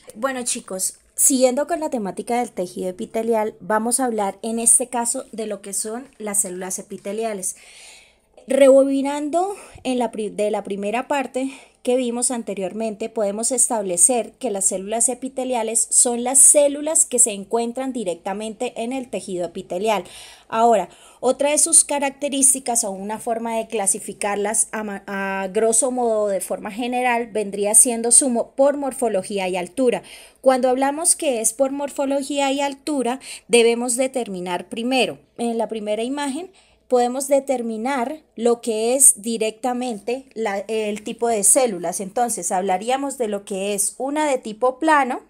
Bueno, chicos, siguiendo con la temática del tejido epitelial, vamos a hablar en este caso de lo que son las células epiteliales. Rebobinando de la primera parte que vimos anteriormente, podemos establecer que las células epiteliales son las células que se encuentran directamente en el tejido epitelial. Ahora, otra de sus características o una forma de clasificarlas a grosso modo de forma general vendría siendo por morfología y altura. Cuando hablamos que es por morfología y altura, debemos determinar primero, en la primera imagen, podemos determinar lo que es directamente el tipo de células. Entonces, hablaríamos de lo que es una de tipo plano,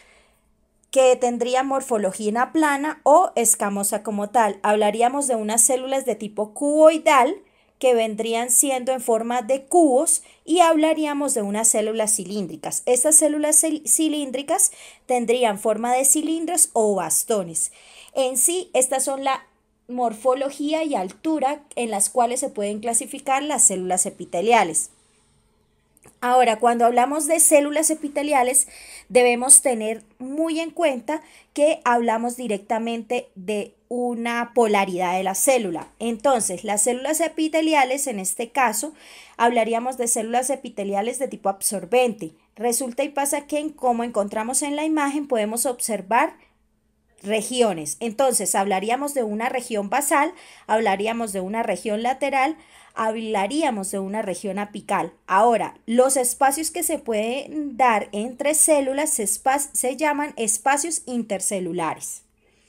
que tendría morfología plana o escamosa como tal. Hablaríamos de unas células de tipo cuboidal, que vendrían siendo en forma de cubos, y hablaríamos de unas células cilíndricas. Estas células cilíndricas tendrían forma de cilindros o bastones. En sí, estas son la morfología y altura en las cuales se pueden clasificar las células epiteliales. Ahora, cuando hablamos de células epiteliales, debemos tener muy en cuenta que hablamos directamente de una polaridad de la célula. Entonces, las células epiteliales, en este caso, hablaríamos de células epiteliales de tipo absorbente. Resulta y pasa que, como encontramos en la imagen, podemos observar regiones. Entonces, hablaríamos de una región basal, hablaríamos de una región lateral, hablaríamos de una región apical. Ahora, los espacios que se pueden dar entre células se llaman espacios intercelulares.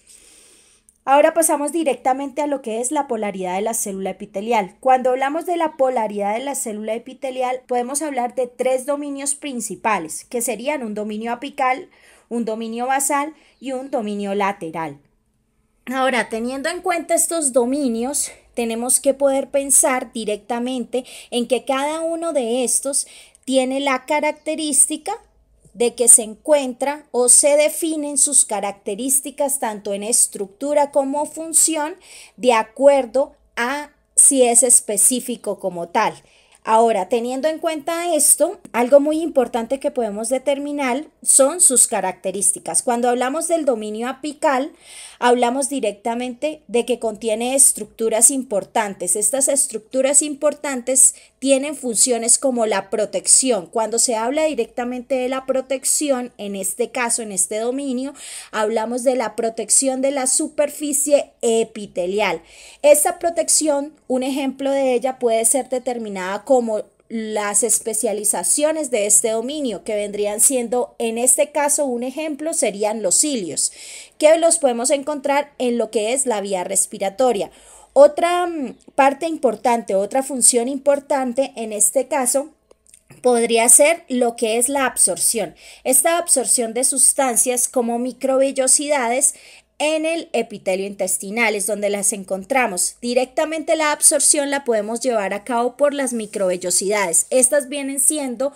Ahora pasamos directamente a lo que es la polaridad de la célula epitelial. Cuando hablamos de la polaridad de la célula epitelial, podemos hablar de tres dominios principales, que serían un dominio apical, un dominio basal y un dominio lateral. Ahora, teniendo en cuenta estos dominios, tenemos que poder pensar directamente en que cada uno de estos tiene la característica de que se encuentra o se definen sus características tanto en estructura como función de acuerdo a si es específico como tal. Ahora, teniendo en cuenta esto, algo muy importante que podemos determinar son sus características. Cuando hablamos del dominio apical, hablamos directamente de que contiene estructuras importantes. Estas estructuras importantes tienen funciones como la protección. Cuando se habla directamente de la protección, en este caso, en este dominio, hablamos de la protección de la superficie epitelial. Esta protección, un ejemplo de ella puede ser determinada como las especializaciones de este dominio, que vendrían siendo, en este caso, un ejemplo serían los cilios, que los podemos encontrar en lo que es la vía respiratoria. Otra parte importante, otra función importante en este caso podría ser lo que es la absorción. Esta absorción de sustancias como microvellosidades en el epitelio intestinal es donde las encontramos. Directamente la absorción la podemos llevar a cabo por las microvellosidades. Estas vienen siendo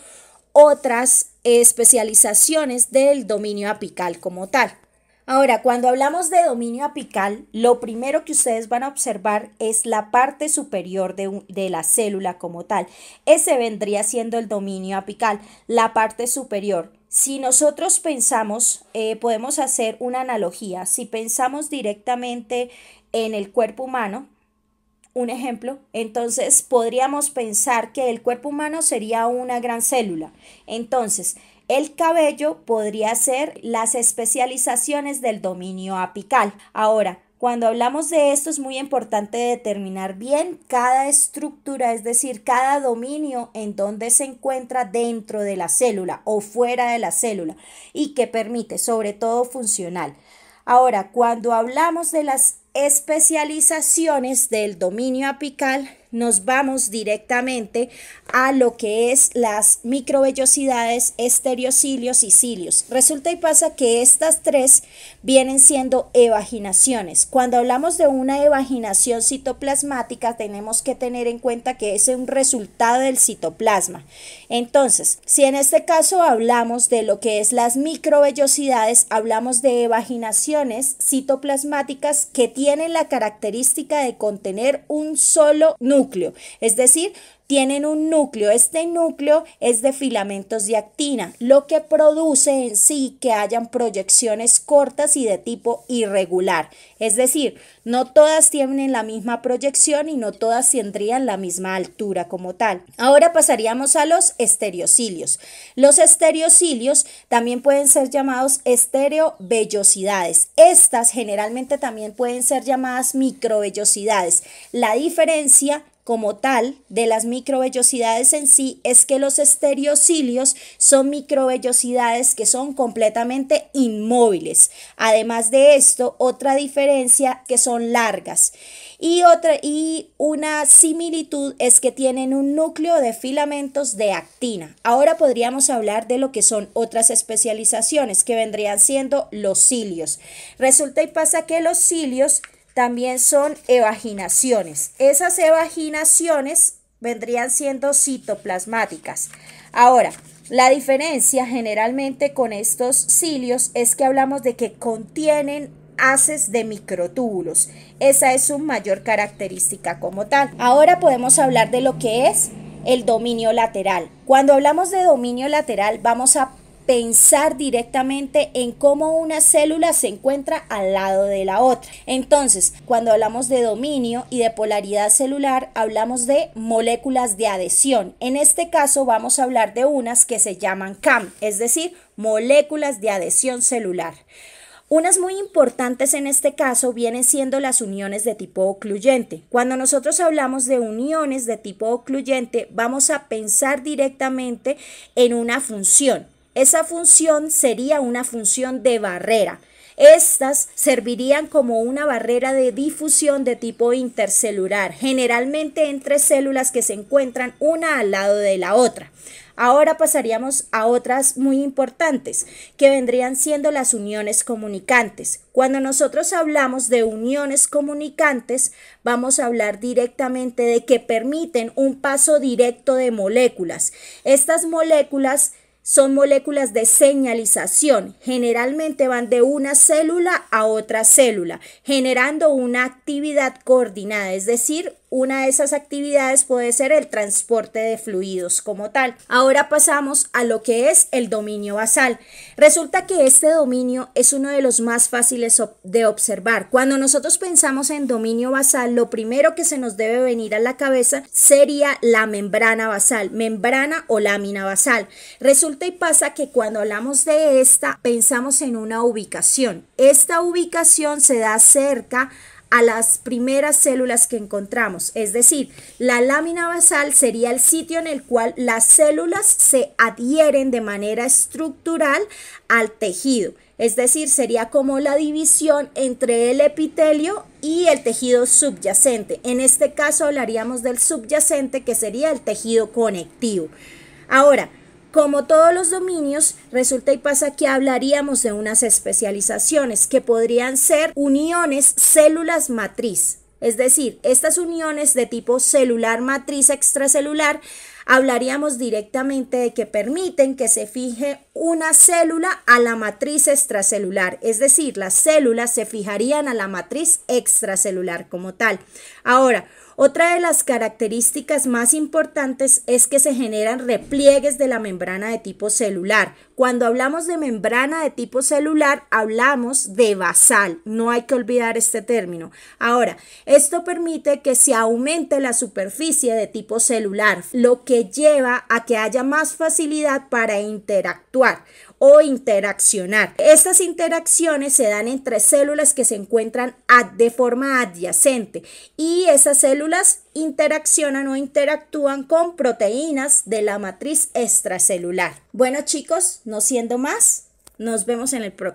otras especializaciones del dominio apical como tal. Ahora, cuando hablamos de dominio apical, lo primero que ustedes van a observar es la parte superior de la célula como tal. Ese vendría siendo el dominio apical, la parte superior. Si nosotros pensamos, podemos hacer una analogía. Si pensamos directamente en el cuerpo humano, un ejemplo, entonces podríamos pensar que el cuerpo humano sería una gran célula. Entonces, el cabello podría ser las especializaciones del dominio apical. Ahora, cuando hablamos de esto es muy importante determinar bien cada estructura, es decir, cada dominio en donde se encuentra dentro de la célula o fuera de la célula y que permite, sobre todo funcional. Ahora, cuando hablamos de las especializaciones del dominio apical, nos vamos directamente a lo que es las microvellosidades, estereocilios y cilios. Resulta y pasa que estas tres vienen siendo evaginaciones. Cuando hablamos de una evaginación citoplasmática, tenemos que tener en cuenta que es un resultado del citoplasma. Entonces, si en este caso hablamos de lo que es las microvellosidades, hablamos de evaginaciones citoplasmáticas que tienen la característica de contener un solo núcleo, es decir, tienen un núcleo. Este núcleo es de filamentos de actina, lo que produce en sí que hayan proyecciones cortas y de tipo irregular. Es decir, no todas tienen la misma proyección y no todas tendrían la misma altura como tal. Ahora pasaríamos a los estereocilios. Los estereocilios también pueden ser llamados estereovellosidades. Estas generalmente también pueden ser llamadas microvellosidades. La diferencia como tal de las microvellosidades en sí es que los estereocilios son microvellosidades que son completamente inmóviles. Además de esto, otra diferencia que son largas. Y una similitud es que tienen un núcleo de filamentos de actina. Ahora podríamos hablar de lo que son otras especializaciones que vendrían siendo los cilios. Resulta y pasa que los cilios también son evaginaciones. Esas evaginaciones vendrían siendo citoplasmáticas. Ahora, la diferencia generalmente con estos cilios es que hablamos de que contienen haces de microtúbulos. Esa es su mayor característica como tal. Ahora podemos hablar de lo que es el dominio lateral. Cuando hablamos de dominio lateral, vamos a pensar directamente en cómo una célula se encuentra al lado de la otra. Entonces, cuando hablamos de dominio y de polaridad celular, hablamos de moléculas de adhesión. En este caso vamos a hablar de unas que se llaman CAM, es decir, moléculas de adhesión celular. Unas muy importantes en este caso vienen siendo las uniones de tipo ocluyente. Cuando nosotros hablamos de uniones de tipo ocluyente, vamos a pensar directamente en una función. Esa función sería una función de barrera. Estas servirían como una barrera de difusión de tipo intercelular, generalmente entre células que se encuentran una al lado de la otra. Ahora pasaríamos a otras muy importantes, que vendrían siendo las uniones comunicantes. Cuando nosotros hablamos de uniones comunicantes, vamos a hablar directamente de que permiten un paso directo de moléculas. Estas moléculas son moléculas de señalización, generalmente van de una célula a otra célula, generando una actividad coordinada, es decir, una de esas actividades puede ser el transporte de fluidos como tal. Ahora pasamos a lo que es el dominio basal. Resulta que este dominio es uno de los más fáciles de observar. Cuando nosotros pensamos en dominio basal, lo primero que se nos debe venir a la cabeza sería la membrana basal, membrana o lámina basal. Resulta y pasa que cuando hablamos de esta, pensamos en una ubicación. Esta ubicación se da cerca a las primeras células que encontramos, es decir, la lámina basal sería el sitio en el cual las células se adhieren de manera estructural al tejido, es decir, sería como la división entre el epitelio y el tejido subyacente. En este caso hablaríamos del subyacente, que sería el tejido conectivo. Ahora, como todos los dominios, resulta y pasa que hablaríamos de unas especializaciones que podrían ser uniones células matriz. Es decir, estas uniones de tipo celular matriz extracelular, hablaríamos directamente de que permiten que se fije una célula a la matriz extracelular. Es decir, las células se fijarían a la matriz extracelular como tal. Ahora, otra de las características más importantes es que se generan repliegues de la membrana de tipo celular. Cuando hablamos de membrana de tipo celular, hablamos de basal. No hay que olvidar este término. Ahora, esto permite que se aumente la superficie de tipo celular, lo que lleva a que haya más facilidad para interactuar o interaccionar. Estas interacciones se dan entre células que se encuentran de forma adyacente y esas células interaccionan o interactúan con proteínas de la matriz extracelular. Bueno chicos, no siendo más, nos vemos en el próximo.